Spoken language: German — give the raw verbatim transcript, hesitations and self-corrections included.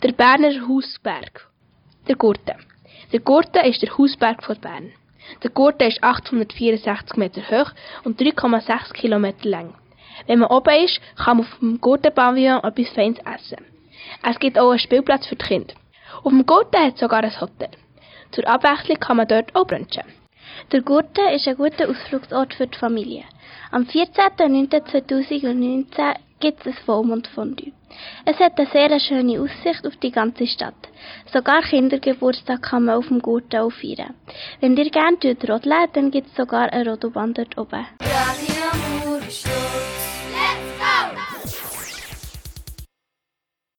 Der Berner Hausberg. Der Gurten. Der Gurten ist der Hausberg von Bern. Der Gurten ist achthundertvierundsechzig Meter hoch und drei Komma sechs Kilometer lang. Wenn man oben ist, kann man auf dem Gurten-Pavillon etwas Feines essen. Es gibt auch einen Spielplatz für die Kinder. Auf dem Gurten hat es sogar ein Hotel. Zur Abwechslung kann man dort auch brunchen. Der Gurten ist ein guter Ausflugsort für die Familie. Am vierzehnten neunten zweitausendneunzehn gibt es ein Vollmondfondue. Es hat eine sehr schöne Aussicht auf die ganze Stadt. Sogar Kindergeburtstag kann man auf dem Gurten auch feiern. Wenn ihr gerne rodeln, dann gibt es sogar eine Rodelbahn dort oben.